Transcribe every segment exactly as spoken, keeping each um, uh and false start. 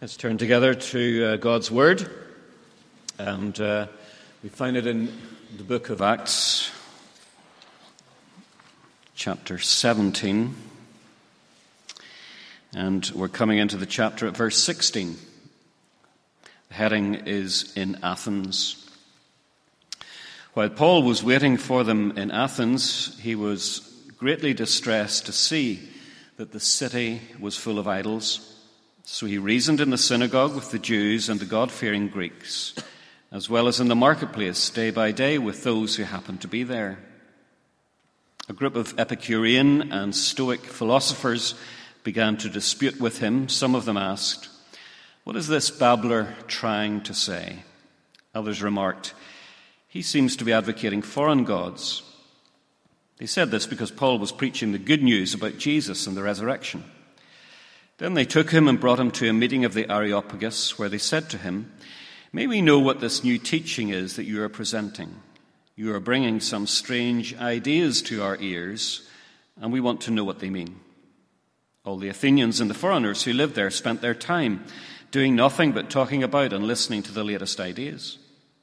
Let's turn together to uh, God's Word, and uh, we find it in the book of Acts, chapter seventeen, and we're coming into the chapter at verse sixteen. The heading is "In Athens." While Paul was waiting for them in Athens, he was greatly distressed to see that the city was full of idols. So he reasoned in the synagogue with the Jews and the God-fearing Greeks, as well as in the marketplace day by day with those who happened to be there. A group of Epicurean and Stoic philosophers began to dispute with him. Some of them asked, "What is this babbler trying to say?" Others remarked, "He seems to be advocating foreign gods." They said this because Paul was preaching the good news about Jesus and the resurrection. Then they took him and brought him to a meeting of the Areopagus, where they said to him, "May we know what this new teaching is that you are presenting? You are bringing some strange ideas to our ears, and we want to know what they mean." All the Athenians and the foreigners who lived there spent their time doing nothing but talking about and listening to the latest ideas.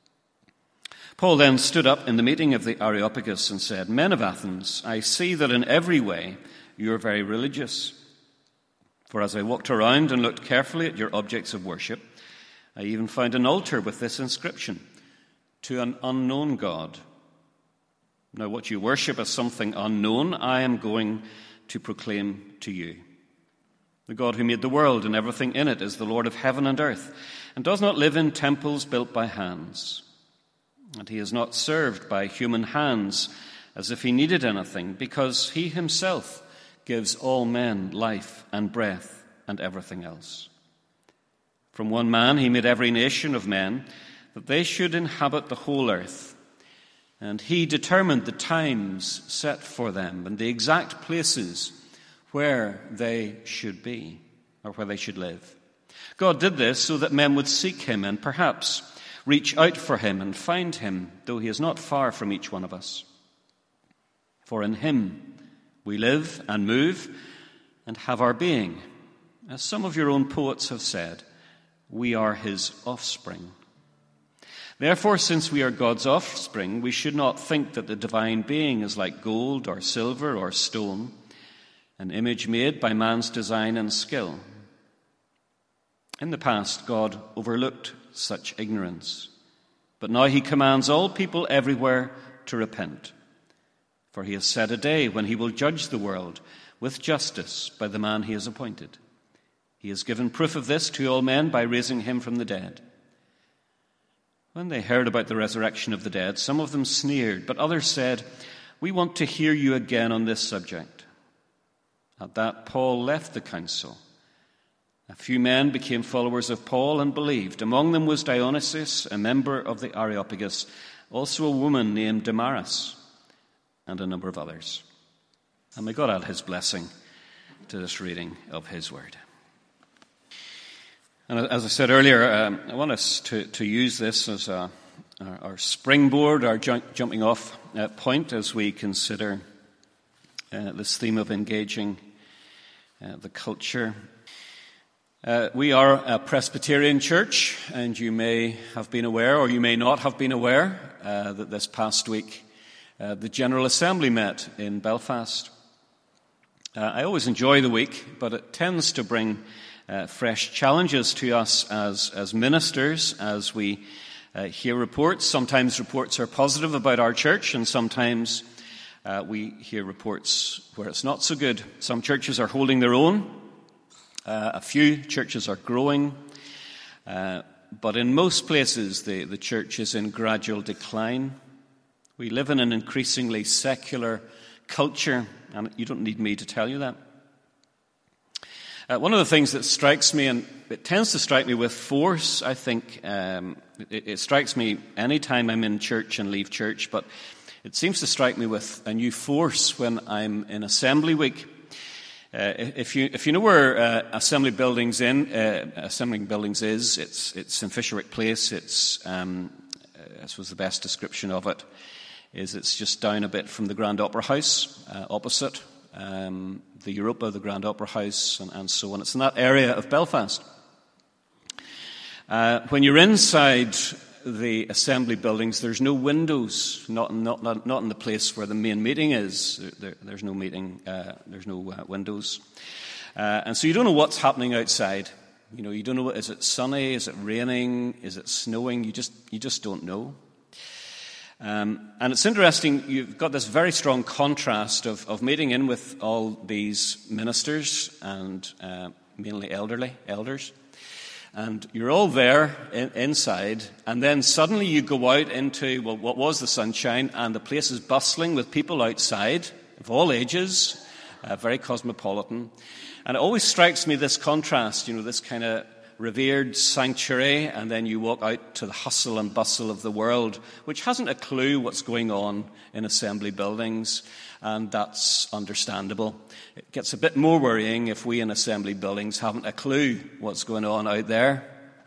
Paul then stood up in the meeting of the Areopagus and said, "Men of Athens, I see that in every way you are very religious. For as I walked around and looked carefully at your objects of worship, I even found an altar with this inscription, 'To an unknown God.' Now what you worship as something unknown, I am going to proclaim to you. The God who made the world and everything in it is the Lord of heaven and earth, and does not live in temples built by hands. And he is not served by human hands as if he needed anything, because he himself gives all men life and breath and everything else. From one man he made every nation of men, that they should inhabit the whole earth. And he determined the times set for them and the exact places where they should be, or where they should live. God did this so that men would seek him and perhaps reach out for him and find him, though he is not far from each one of us. For in him we live and move and have our being. As some of your own poets have said, we are his offspring. Therefore, since we are God's offspring, we should not think that the divine being is like gold or silver or stone, an image made by man's design and skill. In the past, God overlooked such ignorance, but now he commands all people everywhere to repent. For he has set a day when he will judge the world with justice by the man he has appointed. He has given proof of this to all men by raising him from the dead." When they heard about the resurrection of the dead, some of them sneered, but others said, "We want to hear you again on this subject." At that, Paul left the council. A few men became followers of Paul and believed. Among them was Dionysius, a member of the Areopagus, also a woman named Damaris, and a number of others. And may God add his blessing to this reading of his word. And as I said earlier, um, I want us to, to use this as a, our, our springboard, our jump, jumping off uh, point as we consider uh, this theme of engaging uh, the culture. Uh, we are a Presbyterian church, and you may have been aware, or you may not have been aware, uh, that this past week Uh, the General Assembly met in Belfast. Uh, I always enjoy the week, but it tends to bring uh, fresh challenges to us as, as ministers as we uh, hear reports. Sometimes reports are positive about our church, and sometimes uh, we hear reports where it's not so good. Some churches are holding their own. Uh, a few churches are growing. Uh, but in most places, the, the church is in gradual decline. We live in an increasingly secular culture, and you don't need me to tell you that. Uh, one of the things that strikes me, and it tends to strike me with force, I think, um, it, it strikes me any time I'm in church and leave church, but it seems to strike me with a new force when I'm in Assembly Week. Uh, if you if you know where uh, Assembly Buildings in uh, Assembly Buildings is, it's it's in Fisherwick Place. It's um, uh, this was the best description of it. Is it's just down a bit from the Grand Opera House, uh, opposite um, the Europa, the Grand Opera House, and, and so on. It's in that area of Belfast. Uh, when you're inside the assembly buildings, there's no windows, not not not, not in the place where the main meeting is. There, there's no meeting, uh, there's no uh, windows, uh, and so you don't know what's happening outside. You know, you don't know, is it sunny, is it raining, is it snowing? You just you just don't know. Um, and it's interesting. You've got this very strong contrast of of meeting in with all these ministers and uh, mainly elderly elders. And you're all there in, inside, and then suddenly you go out into, well, what was the sunshine, and the place is bustling with people outside of all ages, uh, very cosmopolitan. And it always strikes me, this contrast, you know, this kind of revered sanctuary, and then you walk out to the hustle and bustle of the world, which hasn't a clue what's going on in assembly buildings, and that's understandable. It gets a bit more worrying if we in assembly buildings haven't a clue what's going on out there.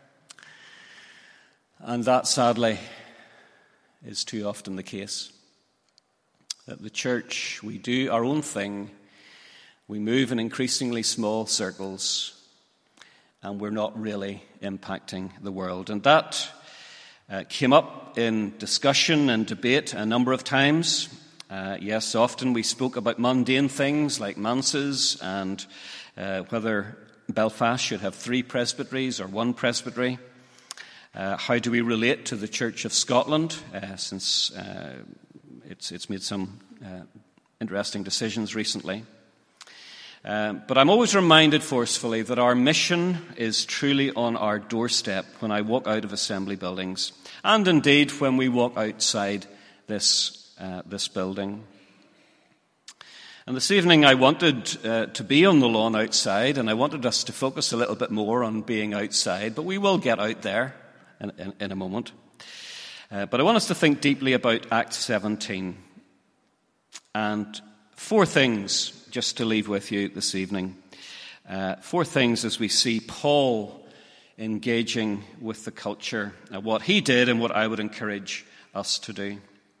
And that, sadly, is too often the case. At the church, we do our own thing, we move in increasingly small circles, and we're not really impacting the world. And that uh, came up in discussion and debate a number of times. Uh, yes, often we spoke about mundane things like manses and uh, whether Belfast should have three presbyteries or one presbytery. Uh, how do we relate to the Church of Scotland, uh, since uh, it's, it's made some uh, interesting decisions recently. Uh, but I'm always reminded forcefully that our mission is truly on our doorstep when I walk out of assembly buildings, and indeed when we walk outside this Uh, this building. And this evening I wanted uh, to be on the lawn outside, and I wanted us to focus a little bit more on being outside, but we will get out there in, in, in a moment. Uh, but I want us to think deeply about Acts seventeen. And four things just to leave with you this evening. Uh, four things as we see Paul engaging with the culture, uh, what he did and what I would encourage us to do.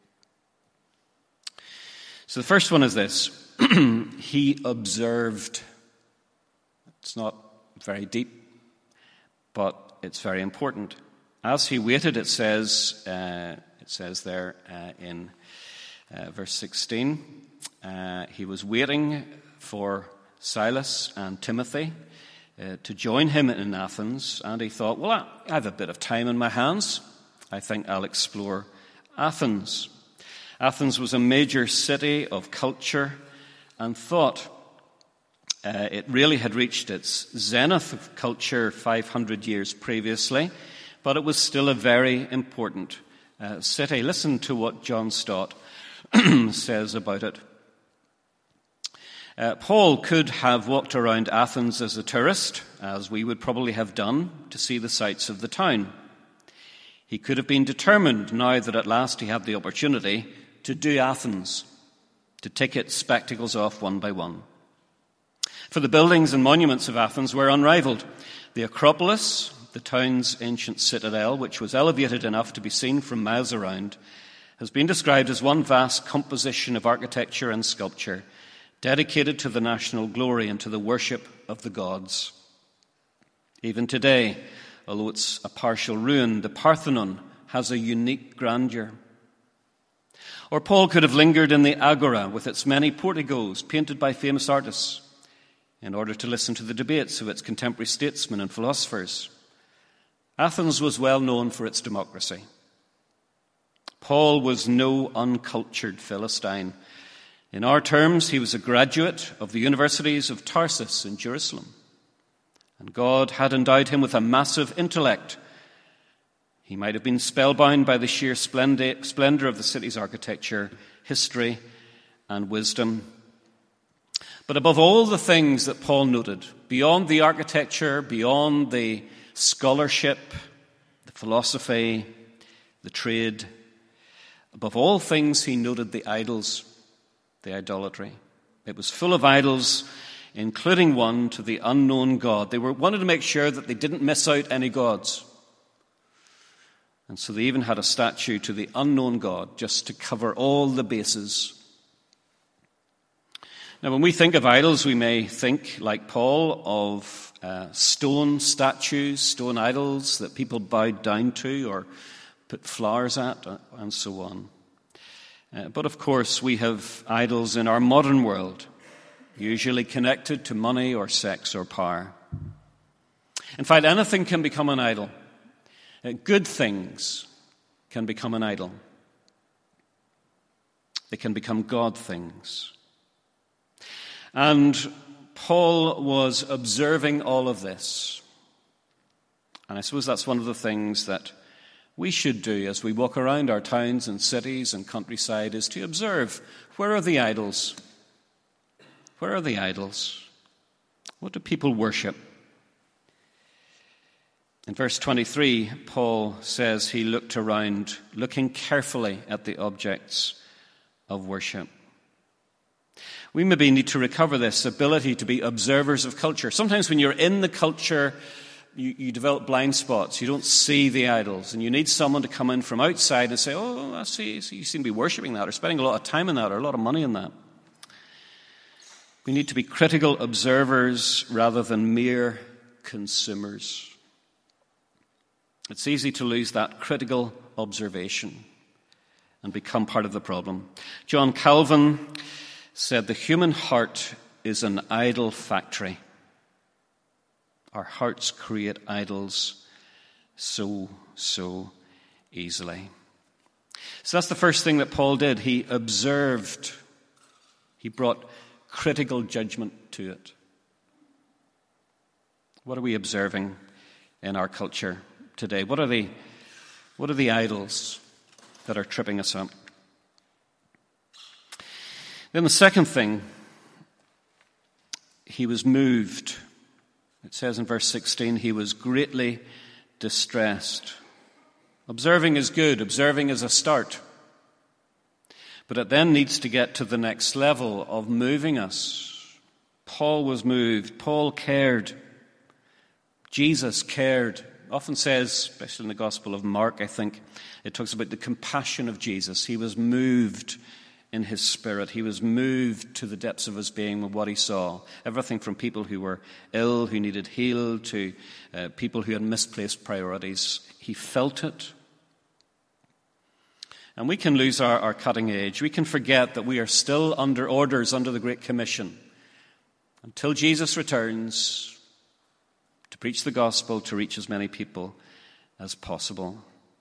So the first one is this. He observed. It's not very deep, but it's very important. As he waited, it says, uh, it says there uh, in uh, verse sixteen, uh, he was waiting for Silas and Timothy uh, to join him in Athens, and he thought, well, I have a bit of time in my hands. I think I'll explore Athens. Athens was a major city of culture and thought. Uh, it really had reached its zenith of culture five hundred years previously, but it was still a very important uh, city. Listen to what John Stott says about it. Uh, Paul could have walked around Athens as a tourist, as we would probably have done, to see the sights of the town. He could have been determined, now that at last he had the opportunity, to do Athens, to tick its spectacles off one by one. For the buildings and monuments of Athens were unrivaled. The Acropolis, the town's ancient citadel, which was elevated enough to be seen from miles around, has been described as one vast composition of architecture and sculpture, dedicated to the national glory and to the worship of the gods. Even today, although it's a partial ruin, the Parthenon has a unique grandeur. Or Paul could have lingered in the Agora with its many porticos painted by famous artists in order to listen to the debates of its contemporary statesmen and philosophers. Athens was well known for its democracy. Paul was no uncultured Philistine. In our terms, he was a graduate of the universities of Tarsus in Jerusalem. And God had endowed him with a massive intellect. He might have been spellbound by the sheer splendor of the city's architecture, history, and wisdom. But above all the things that Paul noted, beyond the architecture, beyond the scholarship, the philosophy, the trade, above all things he noted the idols, the idolatry. It was full of idols, including one to the unknown God. They were, wanted to make sure that they didn't miss out any gods. And so they even had a statue to the unknown God just to cover all the bases. Now, when we think of idols, we may think, like Paul, of uh, stone statues, stone idols that people bowed down to or put flowers at, and so on. Uh, but of course, we have idols in our modern world, usually connected to money or sex or power. In fact, anything can become an idol. Uh, good things can become an idol. They can become God things. And Paul was observing all of this. And I suppose that's one of the things that we should do as we walk around our towns and cities and countryside, is to observe, where are the idols? Where are the idols? What do people worship? In verse twenty-three, Paul says he looked around, looking carefully at the objects of worship. We maybe need to recover this ability to be observers of culture. Sometimes when you're in the culture, you, you develop blind spots. You don't see the idols, and you need someone to come in from outside and say, oh, I see, so you seem to be worshipping that, or spending a lot of time in that, or a lot of money in that. We need to be critical observers rather than mere consumers. It's easy to lose that critical observation and become part of the problem. John Calvin said, the human heart is an idol factory. Our hearts create idols so, so easily. So that's the first thing that Paul did. He observed. He brought critical judgment to it. What are we observing in our culture today? What are the, what are the idols that are tripping us up? Then the second thing, he was moved. It says in verse sixteen, he was greatly distressed. Observing is good. Observing is a start. But it then needs to get to the next level of moving us. Paul was moved. Paul cared. Jesus cared. Often says, especially in the Gospel of Mark, I think, it talks about the compassion of Jesus. He was moved in his spirit. He was moved to the depths of his being with what he saw. Everything from people who were ill, who needed healed, to uh, people who had misplaced priorities. He felt it. And we can lose our, our cutting edge. We can forget that we are still under orders under the Great Commission. Until Jesus returns, to preach the gospel, to reach as many people as possible.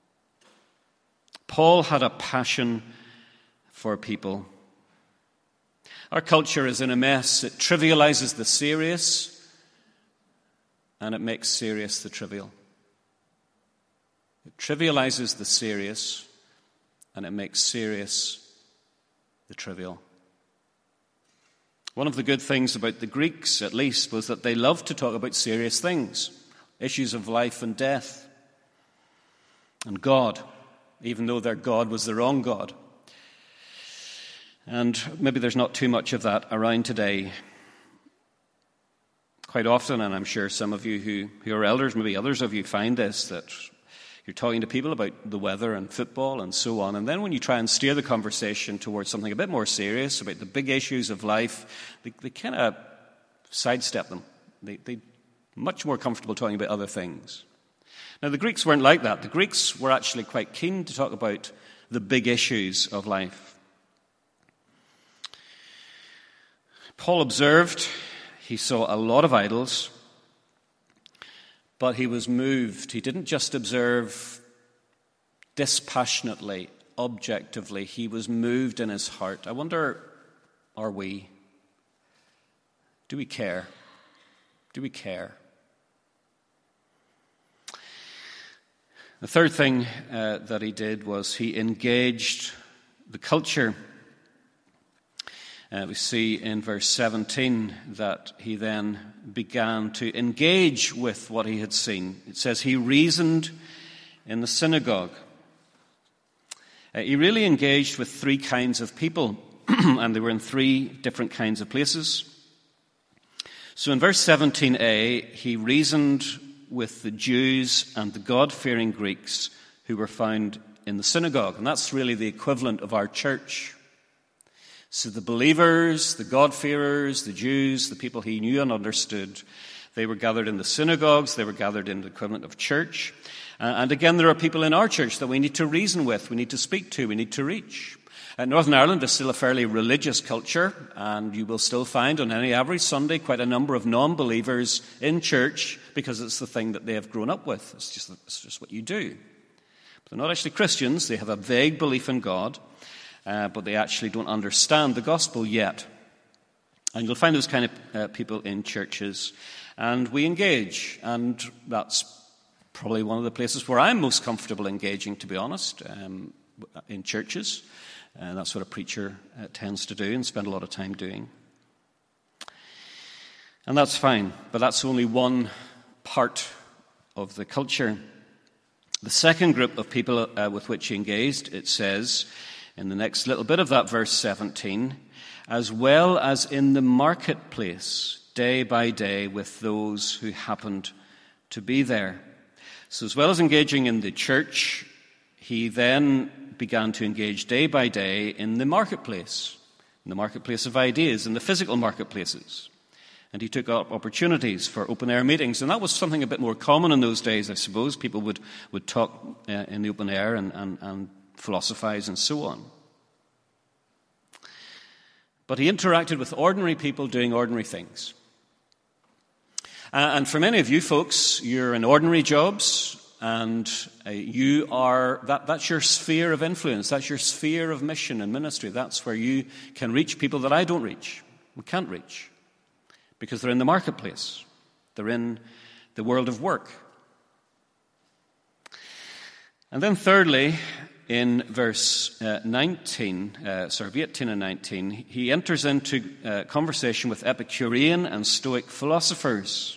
Paul had a passion for people. Our culture is in a mess. It trivializes the serious, and it makes serious the trivial. It trivializes the serious, and it makes serious the trivial. One of the good things about the Greeks, at least, was that they loved to talk about serious things, issues of life and death, and God, even though their God was the wrong God. And maybe there's not too much of that around today. Quite often, and I'm sure some of you who, who are elders, maybe others of you find this, that you're talking to people about the weather and football and so on, and then when you try and steer the conversation towards something a bit more serious, about the big issues of life, they, they kind of sidestep them. They, they're much more comfortable talking about other things. Now, the Greeks weren't like that. The Greeks were actually quite keen to talk about the big issues of life. Paul observed, he saw a lot of idols, but he was moved. He didn't just observe dispassionately, objectively. He was moved in his heart. I wonder, are we? Do we care? Do we care? The third thing uh, that he did was he engaged the culture. Uh, we see in verse seventeen that he then began to engage with what he had seen. It says he reasoned in the synagogue. Uh, he really engaged with three kinds of people, and they were in three different kinds of places. So in verse seventeen a, he reasoned with the Jews and the God-fearing Greeks who were found in the synagogue. And that's really the equivalent of our church. So the believers, the God-fearers, the Jews, the people he knew and understood, they were gathered in the synagogues, they were gathered in the equivalent of church. Uh, and again, there are people in our church that we need to reason with, we need to speak to, we need to reach. Uh, Northern Ireland is still a fairly religious culture, and you will still find on any average Sunday quite a number of non-believers in church because it's the thing that they have grown up with. It's just, it's just what you do. But they're not actually Christians. They have a vague belief in God. Uh, but they actually don't understand the gospel yet. And you'll find those kind of uh, people in churches. And we engage. And that's probably one of the places where I'm most comfortable engaging, to be honest, um, in churches. And that's what a preacher uh, tends to do and spend a lot of time doing. And that's fine. But that's only one part of the culture. The second group of people uh, with which he engaged, it says in the next little bit of that verse seventeen, as well as in the marketplace, day by day, with those who happened to be there. So as well as engaging in the church, he then began to engage day by day in the marketplace, in the marketplace of ideas, in the physical marketplaces. And he took up opportunities for open-air meetings. And that was something a bit more common in those days, I suppose. People would, would talk uh, in the open air and, and, and philosophize and so on. But he interacted with ordinary people doing ordinary things. Uh, and for many of you folks, you're in ordinary jobs, and uh, you are that, that's your sphere of influence, that's your sphere of mission and ministry. That's where you can reach people that I don't reach, we can't reach, because they're in the marketplace, they're in the world of work. And then thirdly, in verse uh, nineteen, uh, sorry, eighteen and nineteen, he enters into uh, conversation with Epicurean and Stoic philosophers.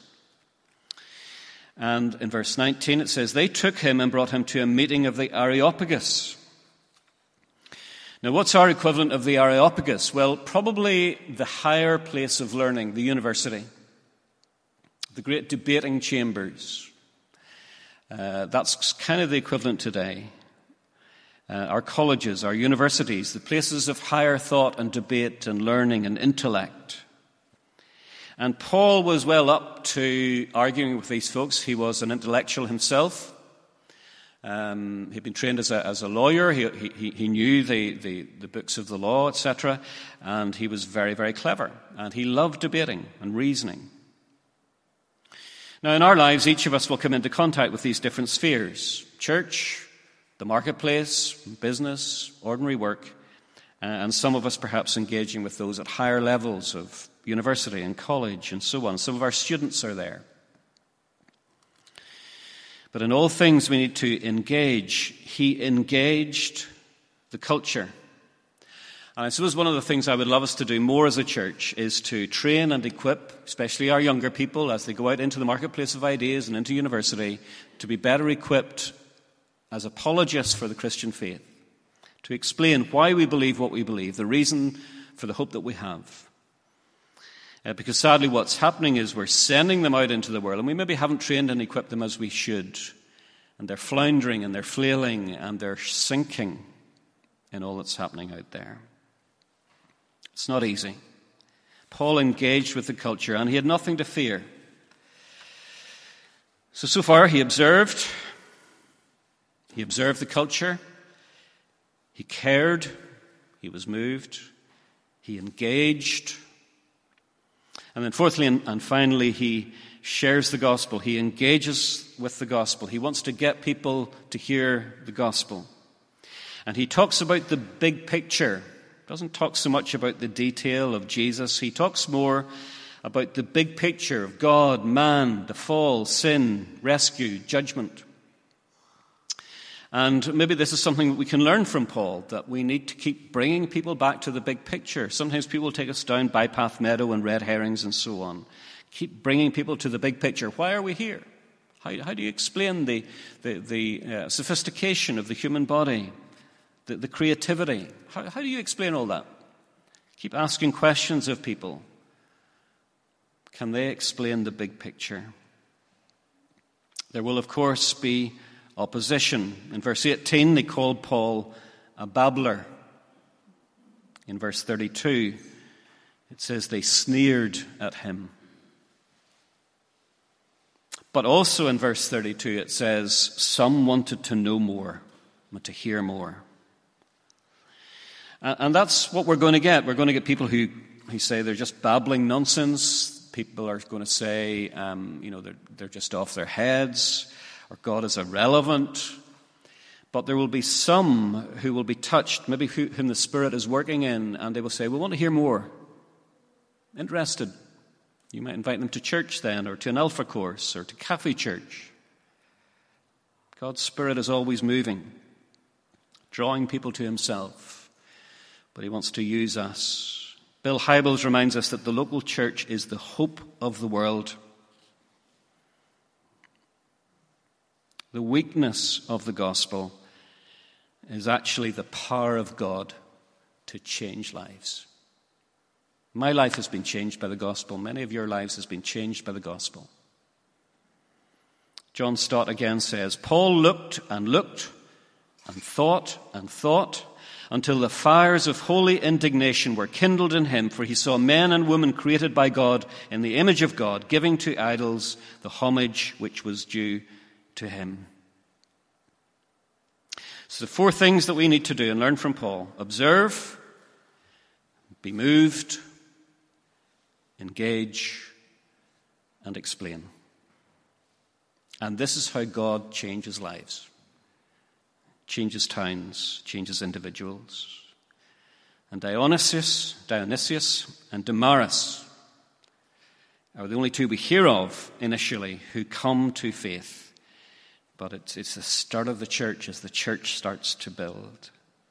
And in verse nineteen it says, they took him and brought him to a meeting of the Areopagus. Now, what's our equivalent of the Areopagus? Well, probably the higher place of learning, the university, the great debating chambers. Uh, that's kind of the equivalent today. Uh, our colleges, our universities, the places of higher thought and debate and learning and intellect. And Paul was well up to arguing with these folks. He was an intellectual himself. Um, he'd been trained as a, as a lawyer. He, he, he knew the, the, the books of the law, et cetera. And he was very, very clever. And he loved debating and reasoning. Now, in our lives, each of us will come into contact with these different spheres. Church, the marketplace, business, ordinary work, uh, and some of us perhaps engaging with those at higher levels of university and college and so on. Some of our students are there. But in all things we need to engage. He engaged the culture. And I suppose one of the things I would love us to do more as a church is to train and equip, especially our younger people, as they go out into the marketplace of ideas and into university, to be better equipped as apologists for the Christian faith, to explain why we believe what we believe, the reason for the hope that we have. Uh, because sadly what's happening is we're sending them out into the world, and we maybe haven't trained and equipped them as we should. And they're floundering, and they're flailing, and they're sinking in all that's happening out there. It's not easy. Paul engaged with the culture, and he had nothing to fear. So, so far he observed. He observed the culture. He cared. He was moved. He engaged. And then fourthly and, and finally, he shares the gospel. He engages with the gospel. He wants to get people to hear the gospel. And he talks about the big picture. Doesn't talk so much about the detail of Jesus. He talks more about the big picture of God, man, the fall, sin, rescue, judgment. And maybe this is something that we can learn from Paul, that we need to keep bringing people back to the big picture. Sometimes people take us down Bypath Meadow and red herrings and so on. Keep bringing people to the big picture. Why are we here? How, how do you explain the, the, the uh, sophistication of the human body? The, the creativity. How, how do you explain all that? Keep asking questions of people. Can they explain the big picture? There will, of course, be opposition. In verse eighteen, they called Paul a babbler. In verse thirty-two, it says they sneered at him. But also in verse thirty-two, it says some wanted to know more, to hear more. And that's what we're going to get. We're going to get people who, who say they're just babbling nonsense. People are going to say, um, you know, they're, they're just off their heads, or God is irrelevant. But there will be some who will be touched, maybe who, whom the Spirit is working in, and they will say, we want to hear more. Interested. You might invite them to church then, or to an Alpha course, or to Cafe Church. God's Spirit is always moving, drawing people to himself, but he wants to use us. Bill Hybels reminds us that the local church is the hope of the world. The weakness of the gospel is actually the power of God to change lives. My life has been changed by the gospel. Many of your lives has been changed by the gospel. John Stott again says, Paul looked and looked and thought and thought until the fires of holy indignation were kindled in him, for he saw men and women created by God in the image of God, giving to idols the homage which was due to him. So the four things that we need to do and learn from Paul: observe, be moved, engage, and explain. And this is how God changes lives, changes towns, changes individuals. And Dionysius, Dionysius and Damaris are the only two we hear of initially who come to faith. But it's, it's the start of the church as the church starts to build.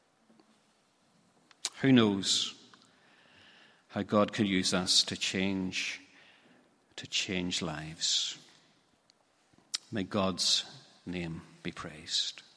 Who knows how God could use us to change, to change lives. May God's name be praised.